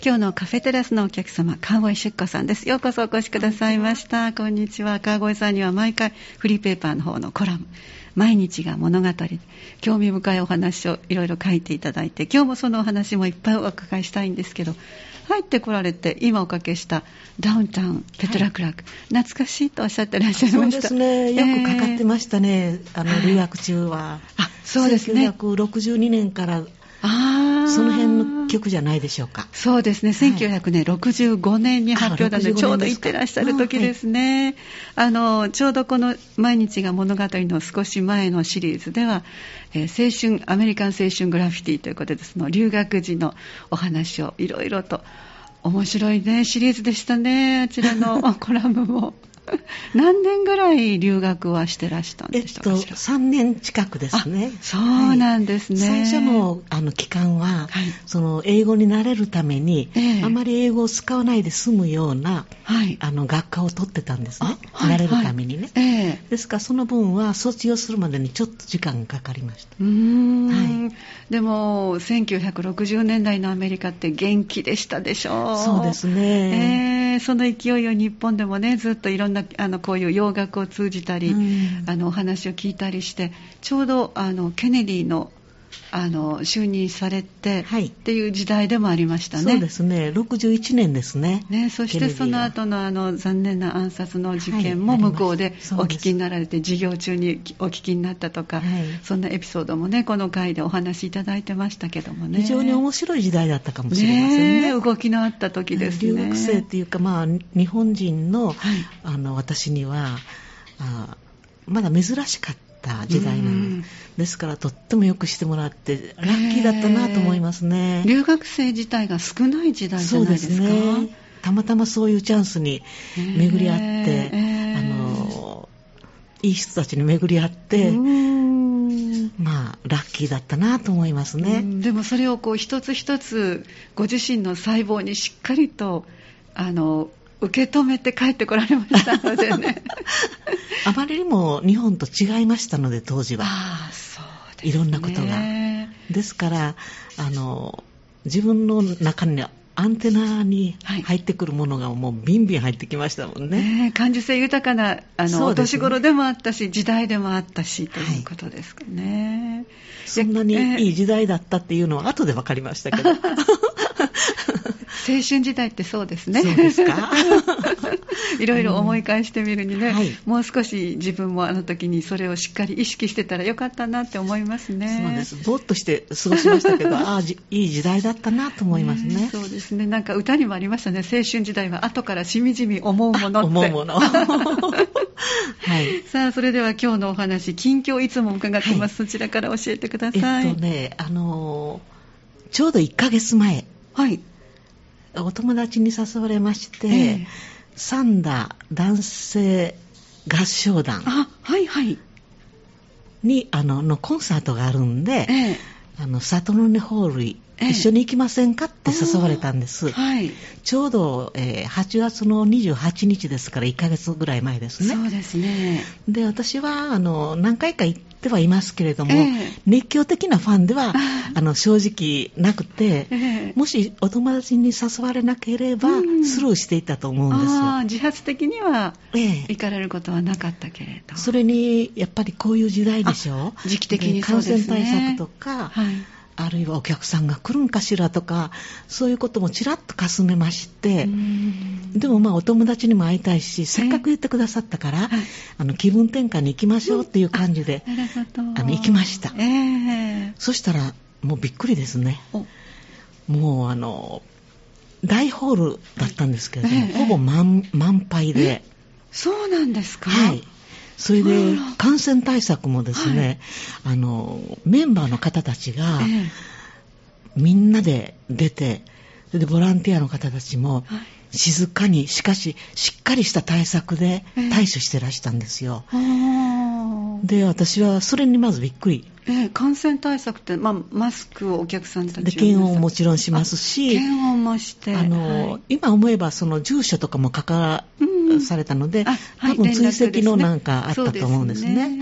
今日のカフェテラスのお客様、川越出子さんです。ようこそお越しくださいました。こんにちは。川越さんには毎回フリーペーパーの方のコラム、毎日が物語、興味深いお話をいろいろ書いていただいて、今日もそのお話もいっぱいお伺いしたいんですけど、入ってこられて今おかけしたダウンタウンペトラクラーク、懐かしいとおっしゃってらっしゃいました。 そうですね、よくかかってましたね、留学中は。 そうですね、 1962年からその辺の曲じゃないでしょうか。 そうですね、1965年に発表だので、ちょうど行ってらっしゃる時ですね。ちょうどこの毎日が物語の少し前のシリーズでは、アメリカン青春グラフィティということで、その留学時のお話をいろいろと、面白いねシリーズでしたね。あちらのコラムも何年ぐらい留学はしてらしたんでしたかしら。 3年近くですね。 そうなんですね。 最初の期間は、その英語に慣れるために、あまり英語を使わないで済むような、学科を取ってたんですね。慣れるためにね。ですからその分は卒業するまでにちょっと時間がかかりました。 でも1960年代のアメリカって元気でしたでしょう。 そうですね。 その勢いを日本でもね、ずっといろんなこういう洋楽を通じたり、お話を聞いたりして、ちょうどケネディの就任されてっていう時代でもありましたね。 そうですね、61年ですね。 そしてその後の残念な暗殺の事件も向こうでお聞きになられて、授業中にお聞きになったとか、そんなエピソードもね、この回でお話しいただいてましたけどもね。 非常に面白い時代だったかもしれませんね。 動きのあった時ですね。 留学生っていうか、日本人の、私にはまだ珍しかった時代なんですから、とってもよくしてもらってラッキーだったなと思いますね。 留学生自体が少ない時代じゃないですか。そうですね、 たまたまそういうチャンスに巡り合って、いい人たちに巡り合って、ラッキーだったなと思いますね。 でもそれを一つ一つご自身の細胞にしっかりと受け止めて帰ってこられましたのでねあまりにも日本と違いましたので、当時は。 そうですね、 いろんなことが。ですから自分の中にアンテナに入ってくるものがもうビンビン入ってきましたもんね。 感受性豊かなお年頃でもあったし、時代でもあったしということですかね。 そんなにいい時代だったっていうのは後で分かりましたけど青春時代ってそうですね。 そうですかいろいろ思い返してみるにね、もう少し自分もあの時にそれをしっかり意識してたらよかったなって思いますね。 そうです。ぼーっとして過ごしましたけどいい時代だったなと思いますね。 そうですね。なんか歌にもありましたね。青春時代は後からしみじみ思うものって。 思うものさあ、それでは今日のお話、近況いつも伺ってます、そちらから教えてください。 ちょうど1ヶ月前、お友達に誘われまして、サンダ男性合唱団にのコンサートがあるんで、サトノネホール一緒に行きませんかって誘われたんです。ちょうど、8月の28日ですから1ヶ月ぐらい前ですね。 そうですね。 で、私は何回か行ってはいますけれども、熱狂的なファンでは正直なくて、もしお友達に誘われなければスルーしていたと思うんですよ。 自発的には行かれることはなかったけれど、 それにやっぱりこういう時代でしょ。 時期的にそうですね。 感染対策とか、あるいはお客さんが来るんかしらとか、そういうこともちらっとかすめまして、でもお友達にも会いたいし、せっかく言ってくださったから、気分転換に行きましょうっていう感じで、行きました。そしたらもうびっくりですね。もう大ホールだったんですけれども、ほぼ満杯で。 そうなんですか。 それで感染対策もですね、メンバーの方たちがみんなで出て、でボランティアの方たちも静かに、しかししっかりした対策で対処してらしたんですよ。で、私はそれにまずびっくり。 感染対策って、マスクをお客さんたちはで検温をもちろんしますし、 検温もして、 今思えばその住所とかも書かされたので、多分追跡のなんかあったと思うんですね。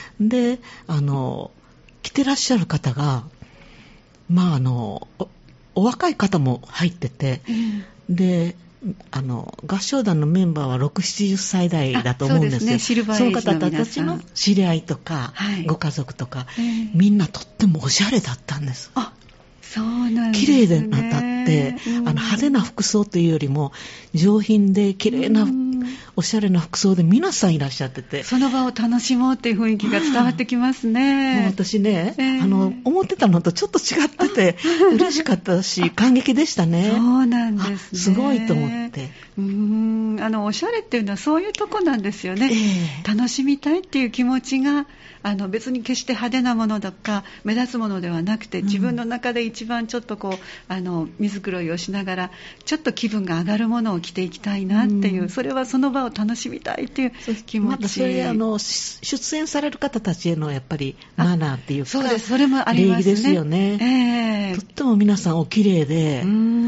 で、来てらっしゃる方が、 お若い方も入ってて、で合唱団のメンバーは6、70歳代だと思うんですよ。 シルバーそのエイジの方たちの知り合いとか、ご家族とか、みんなとってもおしゃれだったんです。 そうなんですね。 綺麗でなったって、派手な服装というよりも上品で綺麗なおしゃれな服装で皆さんいらっしゃってて、 その場を楽しもうっていう雰囲気が伝わってきますね。 もう私ね、思ってたのとちょっと違ってて嬉しかったし感激でしたね。 そうなんですね。 すごいと思って。 おしゃれっていうのはそういうとこなんですよね。楽しみたいっていう気持ちが別に決して派手なものとか目立つものではなくて、自分の中で一番ちょっと水黒いをしながらちょっと気分が上がるものを着ていきたいなっていう、それはその場を楽しみたいっていう気持ち。 まだそれ出演される方たちへのやっぱりマナーっていうか、 そうです、それもありますね。 礼儀ですよね。とっても皆さんお綺麗で、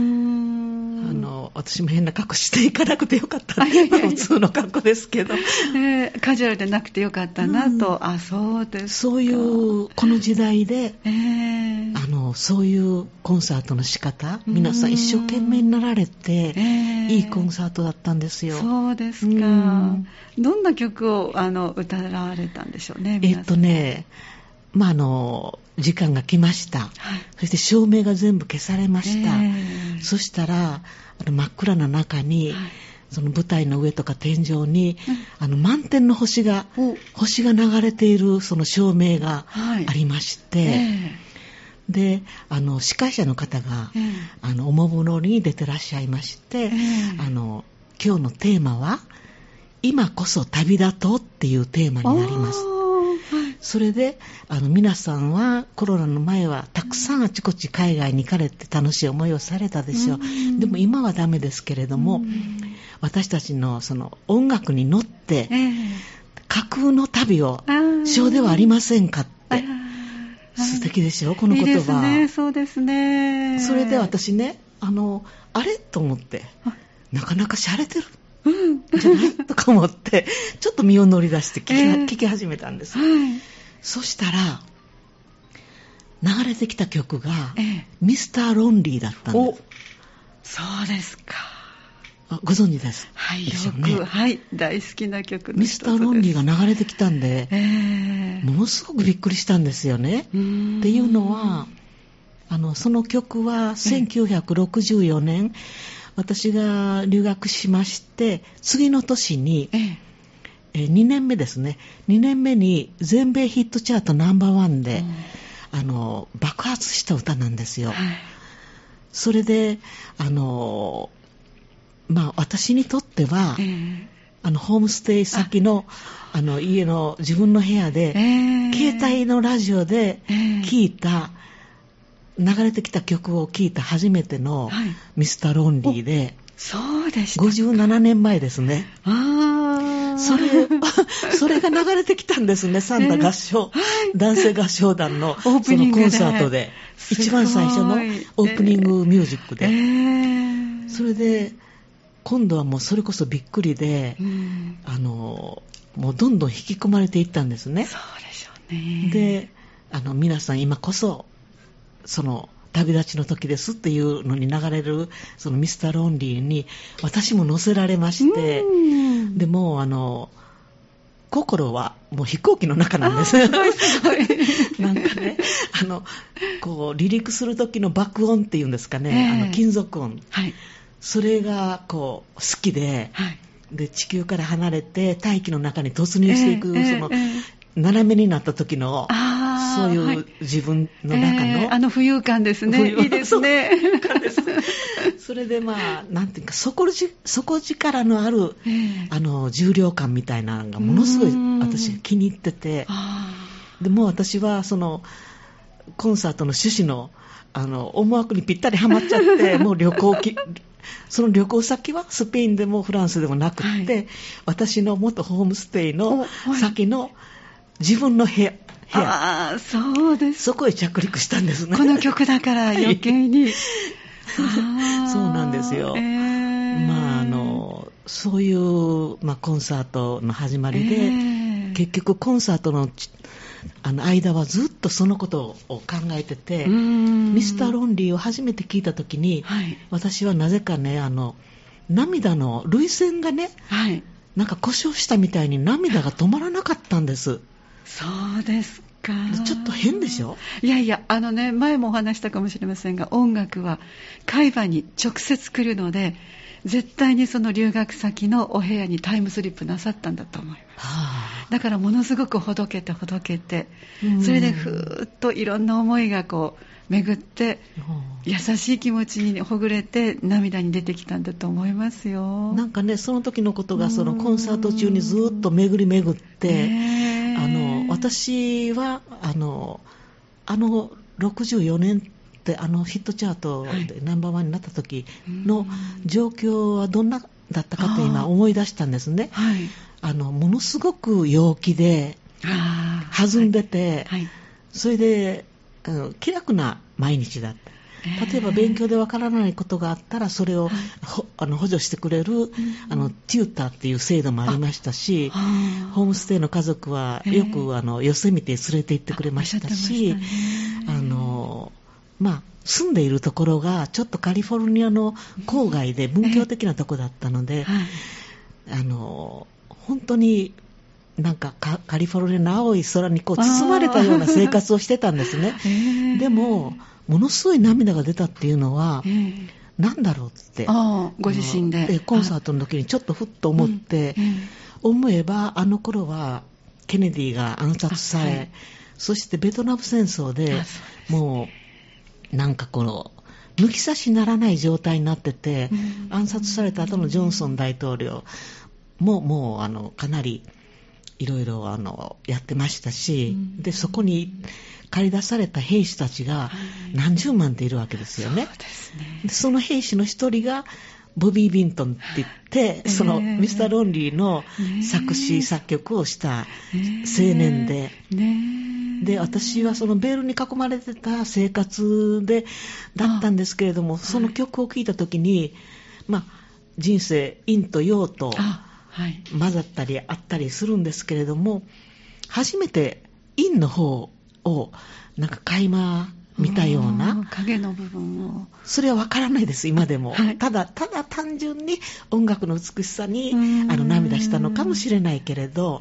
私も変な格好していかなくてよかった普通の格好ですけど、 カジュアルでなくてよかったなと。そうですか。 そういうこの時代で、そういうコンサートの仕方、皆さん一生懸命になられて、いいコンサートだったんですよ。 そうですか。どんな曲を歌われたんでしょうね。 時間が来ました、そして照明が全部消されました、そしたら真っ暗な中に、その舞台の上とか天井に、満天の星が流れているその照明がありまして、で司会者の方が、おもむろに出てらっしゃいまして、今日のテーマは今こそ旅立とうっていうテーマになります。それで皆さんはコロナの前はたくさんあちこち海外に行かれて楽しい思いをされたでしょう。でも今はダメですけれども、私たちのその音楽に乗って架空の旅をしようではありませんかって。素敵でしょこの言葉。いいですね。 そうですね。 それで私ね、あれと思って、なかなか洒落てるじゃないとか思ってちょっと身を乗り出して聞き始めたんです、そしたら流れてきた曲が、ミスターロンリーだったんです。 そうですか。 ご存知です、 よく、大好きな曲の一つです。 ミスターロンリーが流れてきたんで、ものすごくびっくりしたんですよね。っていうのはその曲は1964年、私が留学しまして、次の年に、2年目ですね。2年目に全米ヒットチャートナンバーワンで、爆発した歌なんですよ。それで、私にとっては、ホームステイ先の、家の自分の部屋で、携帯のラジオで聴いた、流れてきた曲を聴いた初めてのミスターロンリーで、 そうでした。 57年前ですね。それが流れてきたんですね。サンダ合唱、男性合唱団のそのコンサートで、一番最初のオープニングミュージックで、それで今度はもうそれこそびっくりで、もうどんどん引き込まれていったんですね。 そうでしょうね。 で、皆さん今こそその旅立ちの時ですっていうのに流れるそのミスターロンリーに私も乗せられまして、でも心はもう飛行機の中なんですなんかね、こう離陸する時の爆音っていうんですかね、金属音、それがこう好きで、で地球から離れて大気の中に突入していく、その斜めになった時のそういう自分の中の、 浮遊感ですね。いいですね。 それでなんていうか底力のある、重量感みたいなのがものすごい私気に入ってて、でも私はそのコンサートの趣旨の思惑にぴったりハマっちゃってもうその旅行先はスペインでもフランスでもなくって、私の元ホームステイの先の自分の部屋、 そうです。 そこへ着陸したんですね。 この曲だから余計に。 そうなんですよ。そういう、コンサートの始まりで、結局コンサートの間はずっとそのことを考えてて、ミスターロンリーを初めて聞いたときに、はい、私はなぜかね、涙の涙腺がね、はい、なんか故障したみたいに涙が止まらなかったんです。 そうですか。 ちょっと変でしょ？ いやいや、前もお話したかもしれませんが、音楽は海馬に直接来るので、絶対にその留学先のお部屋にタイムスリップなさったんだと思います。だからものすごくほどけて、それでふーっといろんな思いがこう巡って、優しい気持ちにほぐれて涙に出てきたんだと思いますよ。 なんかね、その時のことがそのコンサート中にずっと巡り巡って、私は64年ってヒットチャートでナンバーワンになった時の状況はどんなだったかって今思い出したんですね。はい、ものすごく陽気で弾んでて、はいはい、それで気楽な毎日だった。例えば勉強でわからないことがあったらそれを、補助してくれるテューターっていう制度もありましたし、ホームステイの家族はよくヨセミテへ連れて行ってくれましたし、住んでいるところがちょっとカリフォルニアの郊外で文教的なところだったので、本当になんかカリフォルニアの青い空にこう包まれたような生活をしてたんですね。でもものすごい涙が出たっていうのは、なんだろうってご自身でコンサートの時にちょっとふっと思って、思えばあの頃はケネディが暗殺され、そしてベトナム戦争でもうなんかこの抜き差しならない状態になってて、暗殺された後のジョンソン大統領もうかなりいろいろやってましたし、でそこに駆り出された兵士たちが何十万っているわけですよね。その兵士の一人がボビー・ビントンって言って、そのミスター・ロンリーの作詞作曲をした青年で、で私はそのベールに囲まれてた生活だったんですけれども、その曲を聴いた時に、人生陰と陽と混ざったりあったりするんですけれども、初めて陰の方をなんか垣間見たような影の部分を、 それは分からないです今でも、ただ単純に音楽の美しさに涙したのかもしれないけれど、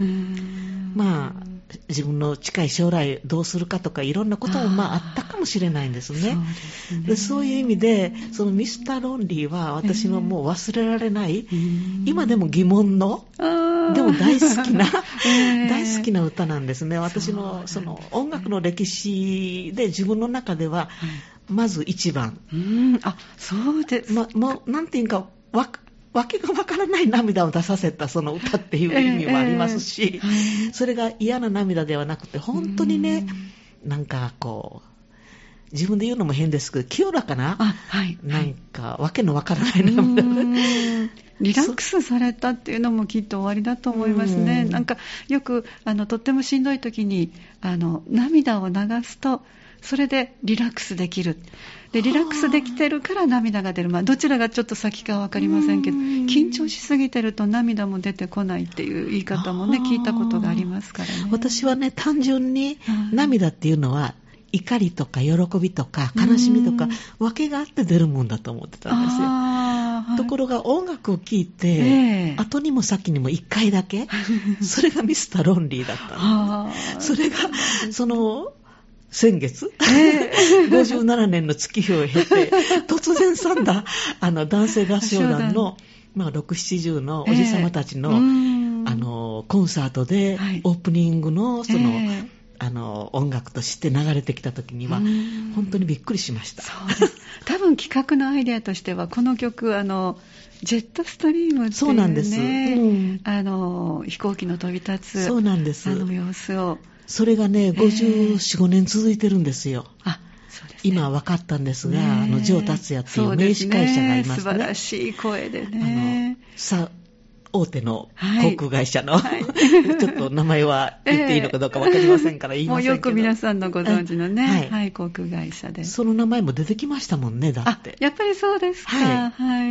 自分の近い将来どうするかとかいろんなこともあったかもしれないんですね。そういう意味でそのミスター・ロンリーは私のもう忘れられない、今でも疑問のでも大好きな、大好きな歌なんですね。私のその音楽の歴史で自分の中ではまず一番、 そうです。 なんていうかわけがわからない涙を出させたその歌っていう意味もありますし、それが嫌な涙ではなくて本当にね、なんかこう自分で言うのも変ですけど清らかな、なんかわけのわからない涙でリラックスされたっていうのもきっと終わりだと思いますね。なんかよくとってもしんどい時に涙を流すとそれでリラックスできる。でリラックスできてるから涙が出る。どちらがちょっと先かは分かりませんけど、緊張しすぎてると涙も出てこないっていう言い方もね聞いたことがありますからね。 私はね単純に涙っていうのは怒りとか喜びとか悲しみとか訳があって出るもんだと思ってたんですよ。ところが音楽を聴いて、後にも先にも1回だけそれがミスター・ロンリーだったそれがその先月、57年の月日を経て突然さんだ男性合唱団の、6、70のおじさまたちの、コンサートで、オープニングのその、音楽として流れてきた時には本当にびっくりしました。 そうです。多分企画のアイデアとしてはこの曲ジェットストリームっていうね、 そうなんです、 飛行機の飛び立つそうなんです様子を、 それがね54、5年続いてるんですよ。 そうですね、 今分かったんですが、ジョー達也っていう名司会者がいますね。 素晴らしい声でね、 大手の航空会社の、ちょっと名前は言っていいのかどうか分かりませんから言いませんけど、 もうよく皆さんのご存知のね、航空会社でその名前も出てきましたもんね。だってやっぱりそうですか。で今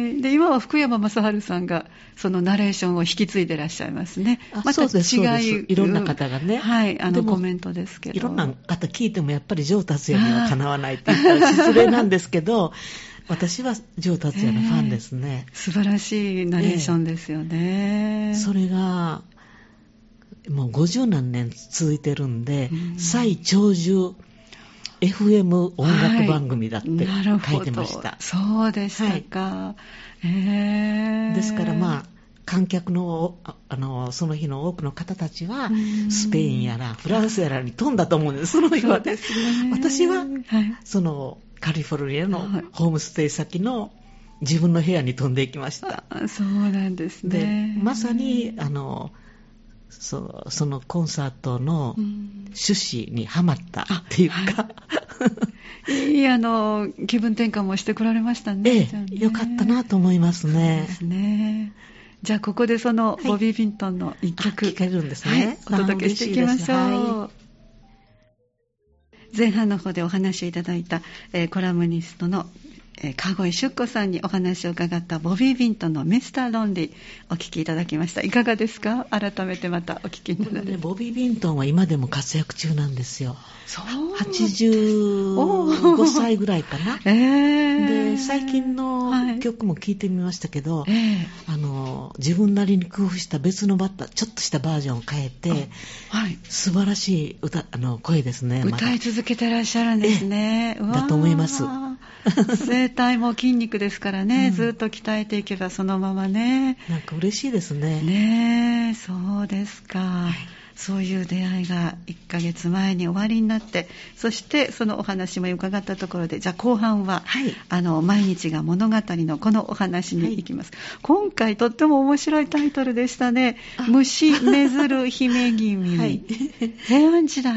今は福山雅治さんがそのナレーションを引き継いでらっしゃいますね。また違う、 いろんな方がね、 はい、コメントですけど、 いろんな方聞いてもやっぱり城達也にはかなわないって言ったら失礼なんですけど私は城達也のファンですね。 素晴らしいナレーションですよね。 それがもう50何年続いてるんで、最長寿 FM 音楽番組だって書いてました。 そうでしたか。 ですからまあ観客の、その日の多くの方たちはスペインやらフランスやらに飛んだと思うんです。その日はね。私は、そのカリフォルニアのホームステイ先の自分の部屋に飛んでいきました。 そうなんですね。 でまさにそのコンサートの趣旨にはまったっていうか、 いい気分転換もしてこられましたね。 よかったなと思いますね。 そうですね。じゃあここでそのボビー・ビントンの一曲、 聴けるんですね。 お届けしていきましょう。前半の方でお話をいただいた、コラムニストの川越出子さんにお話を伺ったボビー・ビントンのミスター・ロンリーお聞きいただきました。いかがですか？改めてまたお聞きになられて。 ボビー・ビントンは今でも活躍中なんですよ。 そう 85歳ぐらいかな。で最近の曲も聴いてみましたけど、自分なりに工夫した別のちょっとしたバージョンを変えて、素晴らしい声ですね。 歌い続けてらっしゃるんですね。 だと思います。 声帯も筋肉ですからね、ずっと鍛えていけばそのままね。 なんか嬉しいですね。 ねえ、そうですか。そういう出会いが1ヶ月前に終わりになって、そしてそのお話も伺ったところで、じゃあ後半は、毎日が物語のこのお話に行きます。今回とっても面白いタイトルでしたね。虫めずる姫君、平安時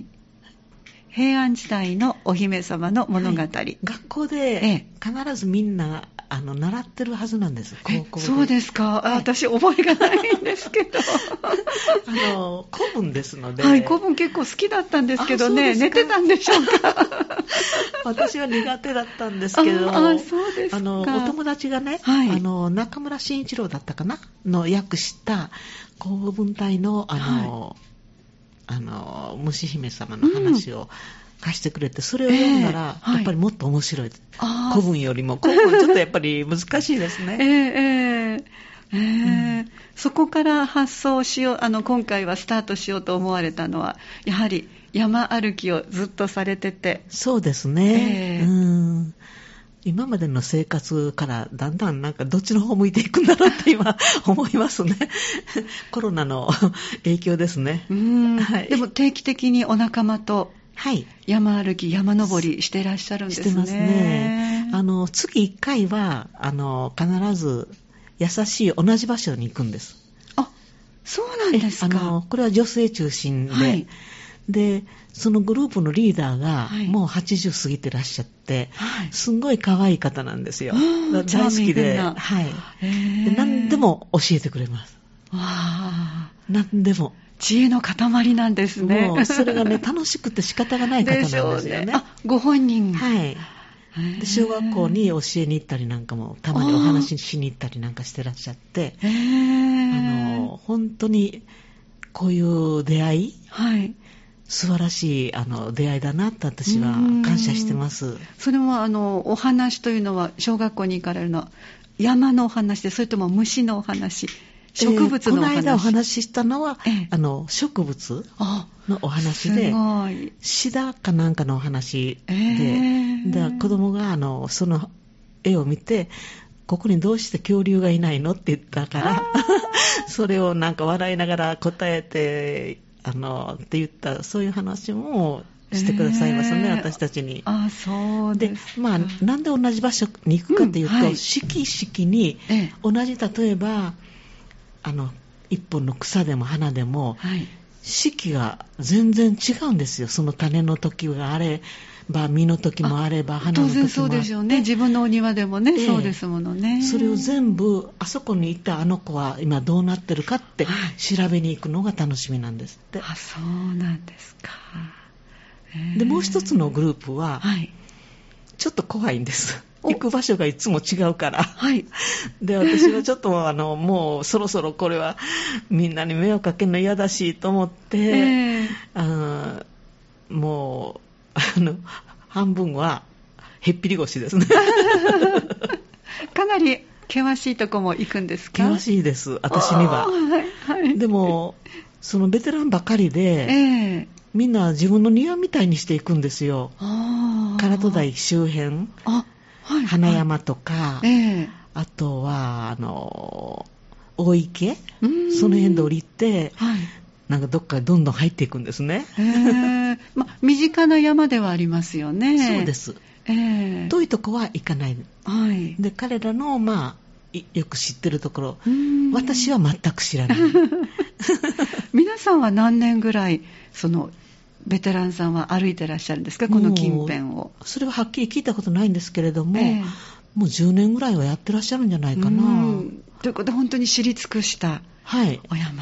代のお姫様の物語。 学校で必ずみんな習ってるはずなんです。高校で。 そうですか。私覚えがないんですけど古文ですので、 古文結構好きだったんですけどね。寝てたんでしょうか私は苦手だったんですけど、 そうですか。 お友達がね、中村慎一郎だったかなの訳した古文体の虫姫様の話を貸してくれて、それを読んだら、やっぱりもっと面白い。古文よりも古文ちょっとやっぱり難しいですね。 そこから発想しよう、今回はスタートしようと思われたのは、やはり山歩きをずっとされてて。 そうですね。今までの生活からだんだんなんかどっちの方向いていくんだろうって今思いますね。コロナの影響ですね。 でも定期的にお仲間と山歩き、山登りしてらっしゃるんですね。 してますね。月1回は必ず優しい同じ場所に行くんです。 そうなんですか。 これは女性中心で、でそのグループのリーダーがもう80過ぎてらっしゃって、すんごい可愛い方なんですよ。大好きで、何でも教えてくれます。何でも知恵の塊なんですね。 もうそれがね楽しくて仕方がない方なんですよね。 ご本人。 で小学校に教えに行ったりなんかもたまにお話ししに行ったりなんかしてらっしゃって、本当にこういう出会い、素晴らしい出会いだなって私は感謝してます。 それはお話というのは小学校に行かれるのは山のお話で、それとも虫のお話、植物のお話？ この間お話ししたのは、植物のお話で、シダかなんかのお話で、子供がその絵を見て、ここにどうして恐竜がいないのって言ったからそれをなんか笑いながら答えてって言った、そういう話もしてくださいますね、私たちに。 そうです。 なんで同じ場所に行くかというと、四季四季に同じ、例えば一本の草でも花でも、四季が全然違うんですよ。その種の時があれば、実の時もあれば、花の時もあって。当然そうですよね。自分のお庭でもね、そうですものね。 それを全部、あそこにいたあの子は今どうなってるかって調べに行くのが楽しみなんですって。 そうなんですか。 でもう一つのグループは、ちょっと怖いんです。 行く場所がいつも違うから、 はい、 で私はちょっともうそろそろこれはみんなに迷惑かけるの嫌だしと思って、もう半分はへっぴり腰ですねかなり険しいとこも行くんですか？ 険しいです私には、はいはい、でもそのベテランばかりで、みんな自分の庭みたいにしていくんですよ。唐戸台周辺、はい、花山とか、あとは大池、その辺で降りて、はい、なんかどっかどんどん入っていくんですね。 身近な山ではありますよね。 そうです。遠いとこは行かない。はい、で彼らのよく知ってるところ、私は全く知らない。 皆さんは何年ぐらいベテランさんは歩いてらっしゃるんですか、この近辺を？ それははっきり聞いたことないんですけれども、もう10年ぐらいはやってらっしゃるんじゃないかな。 ということで本当に知り尽くしたお山、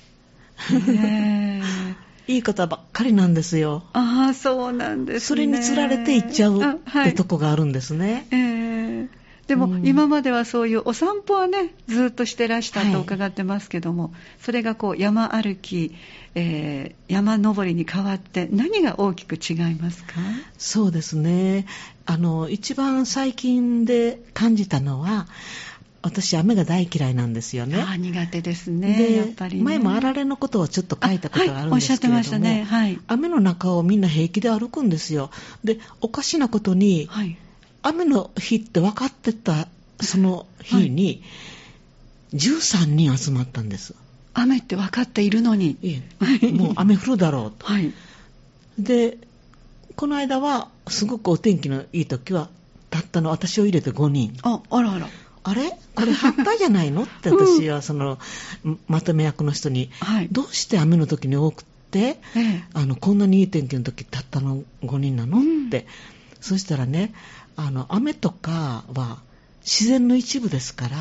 いい方ばっかりなんですよ。 そうなんですね。 それにつられて行っちゃうってとこがあるんですね。 でも今まではそういうお散歩はねずっとしてらしたと伺ってますけども、それが山歩き、山登りに変わって何が大きく違いますか？ そうですね、一番最近で感じたのは、私雨が大嫌いなんですよね。 苦手ですね。やっぱりね。 前もあられのことをちょっと書いたことがあるんですけれども、 おっしゃってましたね。 雨の中をみんな平気で歩くんですよ。でおかしなことに、雨の日って分かってたその日に13人集まったんです。 雨って分かっているのに、 もう雨降るだろうと、でこの間はすごくお天気のいい時はたったの私を入れて5人。あれこれ反対じゃないのって私はまとめ役の人に、どうして雨の時に多くて、こんなにいい天気の時たったの5人なのって、そしたらね、雨とかは自然の一部ですから、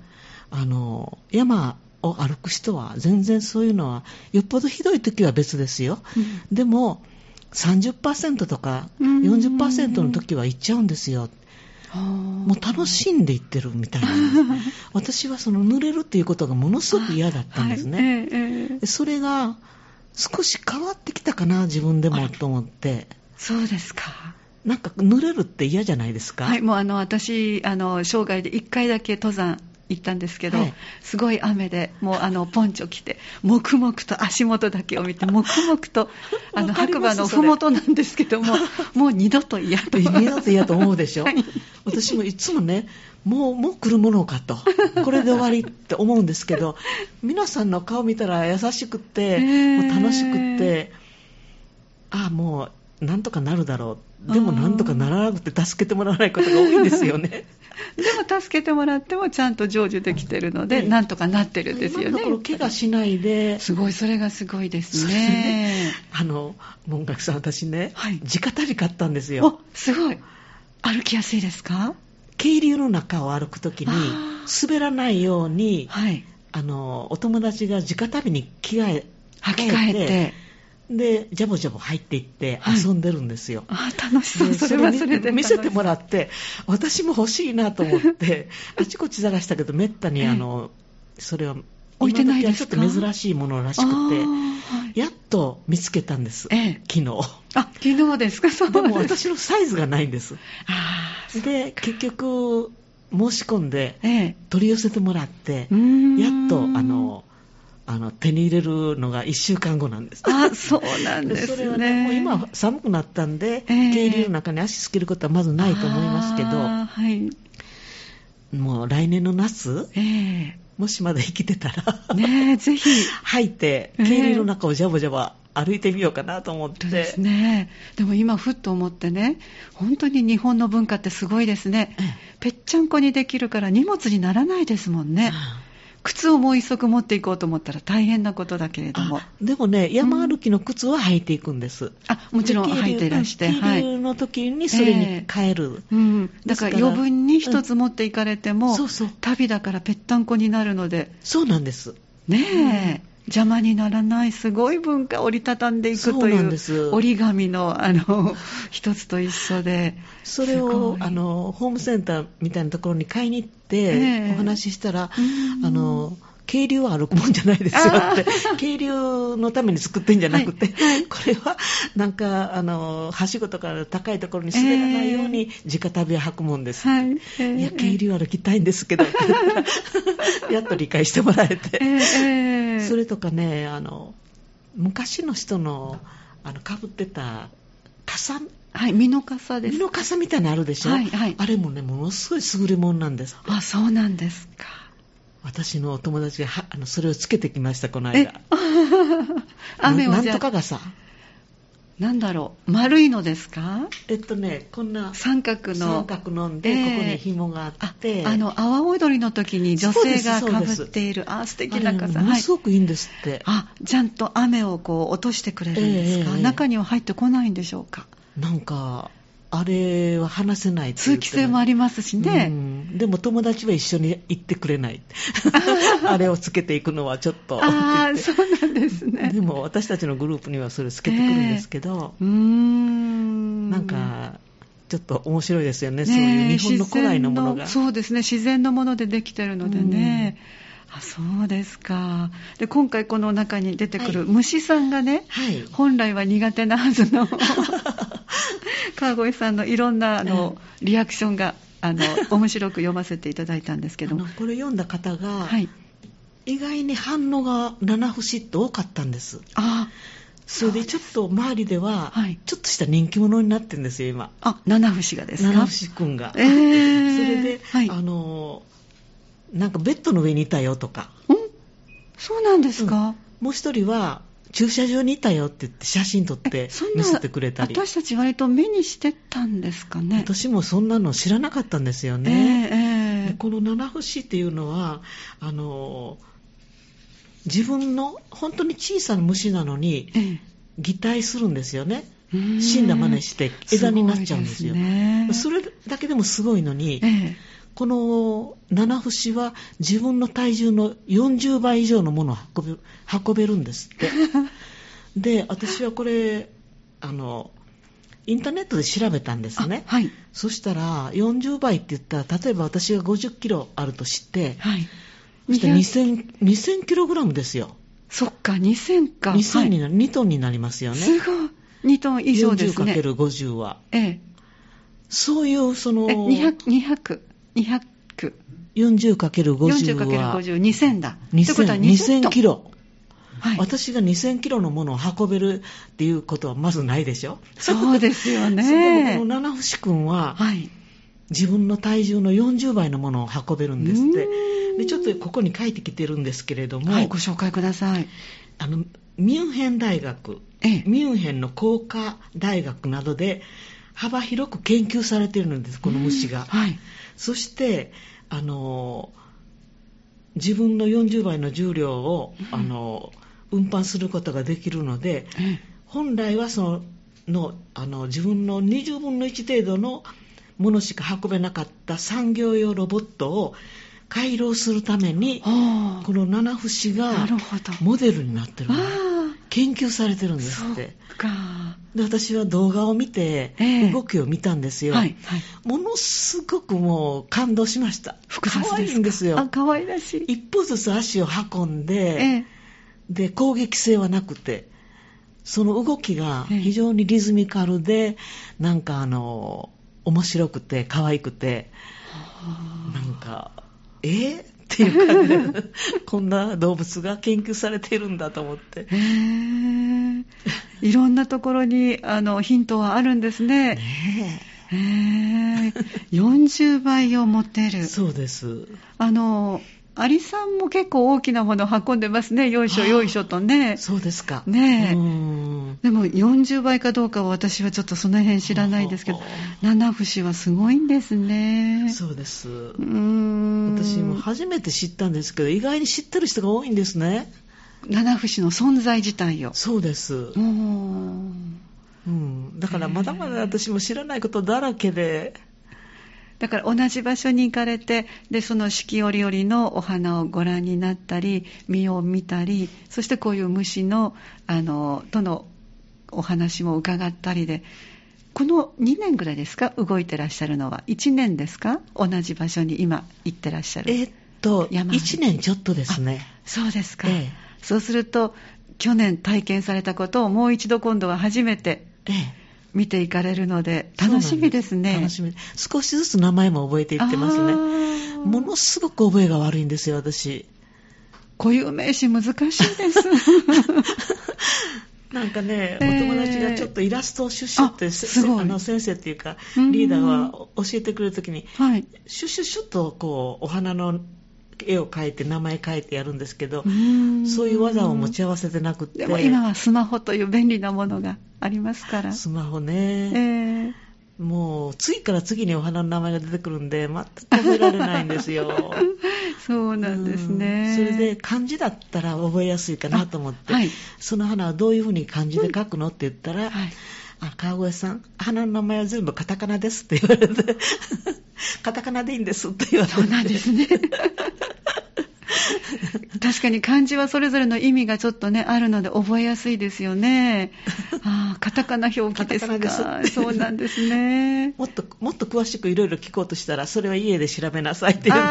山を歩く人は全然そういうのはよっぽどひどい時は別ですよ、でも 30% とか 40% の時は行っちゃうんですよ。もう楽しんで行ってるみたいなんです私は濡れるっていうことがものすごく嫌だったんですね、それが少し変わってきたかな自分でもと思って。 そうですか。 なんか濡れるって嫌じゃないですか？ もう私生涯で1回だけ登山行ったんですけど、すごい雨でもうポンチョ着て黙々と足元だけを見て黙々と白馬のふもとなんですけどももう二度と嫌と思うでしょ、私もいつもねもう来るものかとこれで終わりって思うんですけど皆さんの顔見たら優しくて、もう楽しくってもうなんとかなるだろう、でもなんとかならなくて助けてもらわないことが多いんですよねでも助けてもらってもちゃんと成就できてるので、なんとかなってるんですよね。 今のところ怪我しないで、 すごい、それがすごいですね。 文学さん、私ね、直足袋買ったんですよ。 すごい。歩きやすいですか？ 渓流の中を歩くときに滑らないように、お友達が直足袋に履き替えてでジャボジャボ入っていって遊んでるんですよ、 楽しそう。それはそれで見せてもらって私も欲しいなと思ってあちこち探したけどめったにそれは置いてないですか？ ちょっと珍しいものらしくて、やっと見つけたんです、昨日。 昨日ですか？そうです。 でも私のサイズがないんです。で結局申し込んで取り寄せてもらって、やっと手に入れるのが1週間後なんです。 そうなんですね。 それはね、もう今寒くなったんで、渓流の中に足つけることはまずないと思いますけど、もう来年の夏、もしまだ生きてたらぜひ履いて渓流の中をジャボジャボ歩いてみようかなと思って。 ですね。でも今ふっと思ってね、本当に日本の文化ってすごいですね。ぺっちゃんこにできるから荷物にならないですもんね。靴をもう一足持っていこうと思ったら大変なことだけれども。 でもね、山歩きの靴は履いていくんです。 もちろん履いていらして。 渓流の時にそれに変える。 だから余分に一つ持っていかれても、旅だからぺったんこになるので。 そうなんです。 ねえ。 邪魔にならないすごい文化、折りたたんでいくという折り紙の一つと一緒で、 それをホームセンターみたいなところに買いに行ってお話ししたら、渓流は歩くもんじゃないですよって渓流のために作ってんじゃなくて、これはなんかはしごとか高いところに滑らないように直旅を履くもんです、いや渓流歩きたいんですけどやっと理解してもらえて、それとかね昔の人のかぶってた傘、 美濃傘です。 美濃傘みたいなのあるでしょ、あれもねものすごい優れもんなんです。 あ、そうなんですか。 私のお友達がそれをつけてきました、この間。 雨をなんとか傘。 なんだろう、丸いのですか？ こんな三角のんで、ここに紐があって。 阿波踊りの時に女性がかぶっている、素敵な傘。 ものすごくいいんですって。 ちゃんと雨をこう落としてくれるんですか？中には入ってこないんでしょうか？ なんか、あれは話せないって言って、 通気性もありますしね、 でも友達は一緒に行ってくれないあれをつけていくのはちょっとそうなんですね。 でも私たちのグループにはそれつけてくるんですけど、なんかちょっと面白いですよね、そういう日本の古来のものが。 そうですね、自然のものでできてるのでね。そうですか。で、今回この中に出てくる虫さんがね、本来は苦手なはずの川越さんのいろんなリアクションが面白く読ませていただいたんですけども、 これ読んだ方が、意外に反応が七節って多かったんです。それでちょっと周りではちょっとした人気者になってるんですよ今。 七節がですか？ 七節くんが、それで、なんかベッドの上にいたよとか。 そうなんですか？ もう一人は駐車場にいたよって言って写真撮って見せてくれたり。 私たち割と目にしてたんですかね。 私もそんなの知らなかったんですよね。この七節っていうのは自分の本当に小さな虫なのに擬態するんですよね。死んだ真似して枝になっちゃうんですよ。それだけでもすごいのに、この七節は自分の体重の40倍以上のものを運べるんですってで、私はこれインターネットで調べたんですね。そしたら40倍って言ったら、例えば私が50キロあるとして、そして2000キログラムですよ。 そっか、2000か。 2000になる、2トンになりますよね。 すごい。2トン以上ですね。 40×50 は。そういう 200。 40×50 は 2000だ。 2000キロ。私が2000キロのものを運べるっていうことはまずないでしょ。 そうですよね。 でもこの七節くんは、自分の体重の40倍のものを運べるんですって。で、ちょっとここに書いてきてるんですけれども、 ご紹介ください。 ミュンヘン大学、ミュンヘンの工科大学などで幅広く研究されているんです、この虫が。そして自分の40倍の重量を運搬することができるので、本来は自分の20分の1程度のものしか運べなかった産業用ロボットを改良するために、この七節がモデルになってるの、研究されてるんですって。で、私は動画を見て、動きを見たんですよ。ものすごくもう感動しました。可愛いんですよ。 可愛らしい。 一歩ずつ足を運んで、で攻撃性はなくて、その動きが非常にリズミカルで、なんか面白くて可愛くて、なんかっていう感じでこんな動物が研究されているんだと思って、 いろんなところにヒントはあるんですね。40倍を持てる。 そうです。 アリさんも結構大きなものを運んでますね。よいしょよいしょとね。 そうですか。 でも40倍かどうかは私はちょっとその辺知らないですけど、七節はすごいんですね。 そうです。私も初めて知ったんですけど、意外に知ってる人が多いんですね。 七節の存在自体を。 そうです。だからまだまだ私も知らないことだらけで。 だから同じ場所に行かれて、でその四季折々のお花をご覧になったり、実を見たり、そしてこういう虫のとのお話も伺ったりで、この2年ぐらいですか、動いてらっしゃるのは。1年ですか、同じ場所に今行ってらっしゃる。 1年ちょっとですね。 そうですか。そうすると去年体験されたことをもう一度今度は初めて見ていかれるので、楽しみですね。 楽しみ。少しずつ名前も覚えていってますね。ものすごく覚えが悪いんですよ、私。 固有名詞難しいですなんかね、お友達がちょっとイラストをシュッシュって先生っていうかリーダーは教えてくれるときに、シュッシュッシュッとこうお花の絵を描いて名前描いてやるんですけど、そういう技を持ち合わせてなくって。 でも今はスマホという便利なものがありますから。 スマホね、もう次から次にお花の名前が出てくるんで全く覚えられないんですよそうなんですね。 それで漢字だったら覚えやすいかなと思って、その花はどういうふうに漢字で書くのって言ったら、川越さん、花の名前は全部カタカナですって言われてカタカナでいいんですって言われて。 そうなんですね確かに漢字はそれぞれの意味がちょっとねあるので覚えやすいですよね。カタカナ表記ですか。そうなんですね。 もっと詳しくいろいろ聞こうとしたら、それは家で調べなさいっていう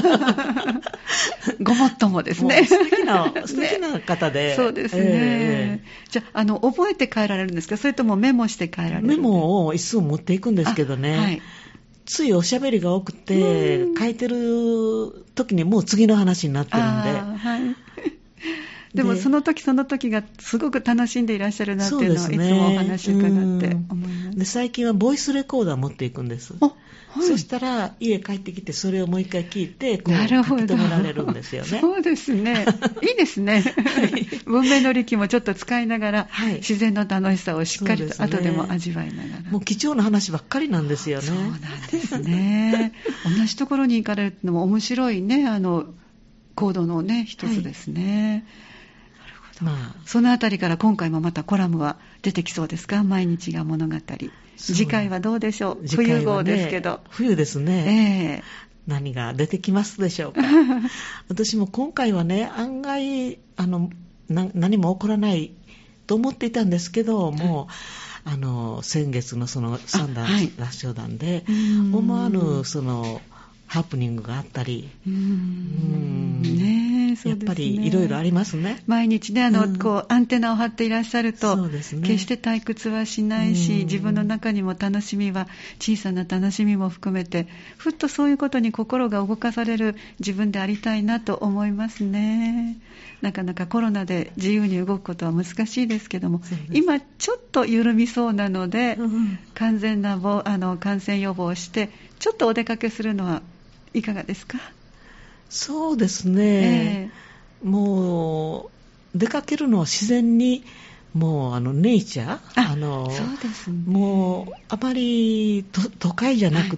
ごもっともですね。 素敵な方で。 そうですね。じゃあ覚えて帰られるんですか、それともメモして帰られるんですか。 メモをいつも持っていくんですけどね、ついおしゃべりが多くて、書いてる時にもう次の話になってるんで。 でもその時その時がすごく楽しんでいらっしゃるなっていうのは、いつもお話伺って思います。 で最近はボイスレコーダー持っていくんです。そしたら家帰ってきてそれをもう一回聞いてこう書き留められるんですよね。 そうですね。いいですね。文明の利器もちょっと使いながら、自然の楽しさをしっかりと後でも味わいながら。 もう貴重な話ばっかりなんですよね。 そうなんですね。同じところに行かれるのも面白いね、行動のね一つですね。そのあたりから今回もまたコラムは出てきそうですか。毎日が物語。次回はどうでしょう。冬号ですけど。 冬ですね。何が出てきますでしょうか。私も今回はね、案外何も起こらないと思っていたんですけども、先月のその三段合唱団で思わぬそのハプニングがあったり、やっぱりいろいろありますね。 毎日ね、こうアンテナを張っていらっしゃると、決して退屈はしないし、自分の中にも楽しみは、小さな楽しみも含めて、ふっとそういうことに心が動かされる自分でありたいなと思いますね。なかなかコロナで自由に動くことは難しいですけども、今ちょっと緩みそうなので、完全な感染予防をして、ちょっとお出かけするのはいかがですか。 そうですね、もう出かけるのは自然に、もうネイチャー、 そうですね、 もうあまり都会じゃなくって、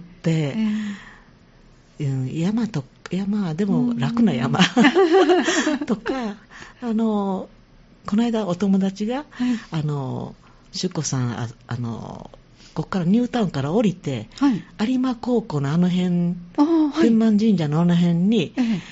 山でも楽な山とか、この間お友達が、しゅっこさんここからニュータウンから降りて、有馬高校の辺、天満神社の辺に、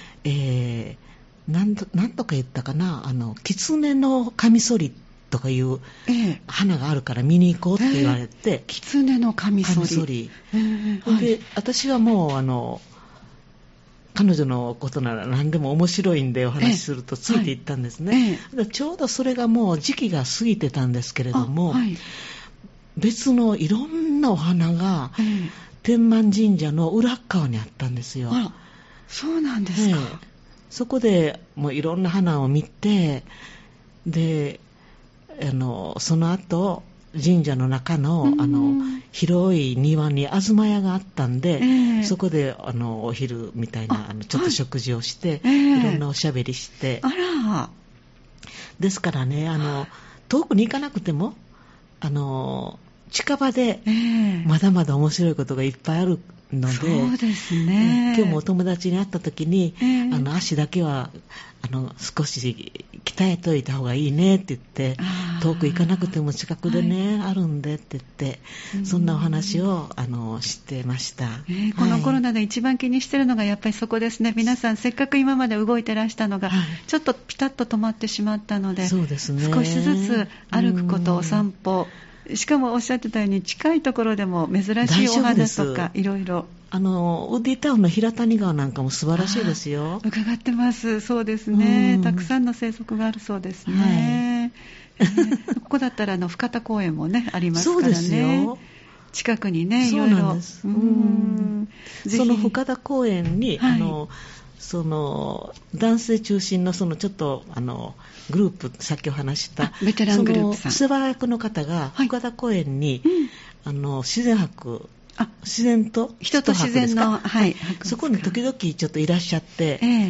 なんとか言ったかな、狐のカミソリとかいう花があるから見に行こうって言われて、 狐のカミソリ。 で、私はもう彼女のことなら何でも面白いんでお話しするとついていったんですね。ちょうどそれがもう時期が過ぎてたんですけれども、別のいろんなお花が天満神社の裏側にあったんですよ。 そうなんですか。 そこでもういろんな花を見て、でその後神社の中の広い庭に東屋があったんで、そこでお昼みたいなちょっと食事をして、いろんなおしゃべりして、ですからね、遠くに行かなくても近場でまだまだ面白いことがいっぱいあるので、 そうですね、 今日もお友達に会った時に、足だけは少し鍛伝えといた方がいいねって言って、遠く行かなくても近くでね、あるんでって言って、そんなお話をしてました。 このコロナで一番気にしてるのがやっぱりそこですね。皆さんせっかく今まで動いてらしたのが、ちょっとピタッと止まってしまったので、 そうですね、 少しずつ歩くこと、お散歩、しかもおっしゃってたように近いところでも珍しいお花とかいろいろ、 ウッディタウンの平谷川なんかも素晴らしいですよ。 伺ってます。そうですね、たくさんの生息があるそうですね。ここだったら深田公園もねありますからね。そうですよ、近くにね、いろいろ。そうなんです。 その深田公園に、その男性中心のちょっとグループ、さっきお話したベテラングループさん、 世話役の方が深田公園に、自然博、自然と人と自然の、 そこに時々ちょっといらっしゃって、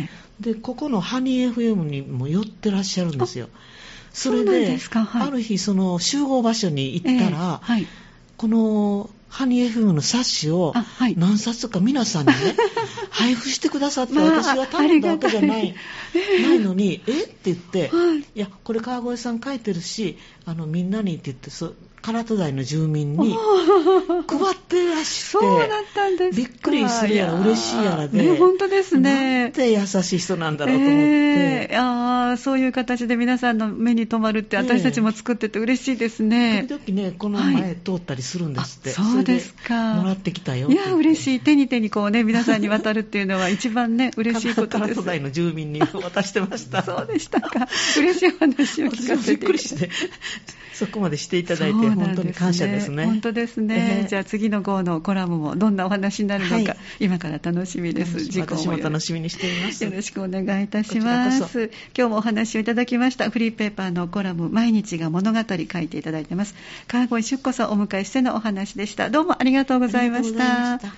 でここのハニー FM にも寄ってらっしゃるんですよ。それである日その集合場所に行ったら、このハニー FM の冊子を何冊か皆さんにね配布してくださって、私が頼んだわけじゃないのに、って言って、いやこれ川越さん書いてるし、みんなにって言って、唐戸台の住民に配ってらして、 そうだったんですか。 びっくりするやら嬉しいやらで、 本当ですね。 なんて優しい人なんだろうと思って、 そういう形で皆さんの目に留まるって、私たちも作ってて嬉しいですね。 時々ね、この前通ったりするんですって。 そうですか。 もらってきたよ。 いや嬉しい、手に手にこうね皆さんに渡るっていうのは一番ね嬉しいことです。 唐戸台の住民に渡してました。 そうでしたか。嬉しい話を聞かせてびっくりしてそこまでしていただいて本当に感謝ですね。 本当ですね。じゃあ次の号のコラムもどんなお話になるのか、今から楽しみです。 私も楽しみにしています。 よろしくお願いいたします。今日もお話をいただきましたフリーペーパーのコラム、毎日が物語書いていただいてます川越出子さんをお迎えしてのお話でした。どうもありがとうございました。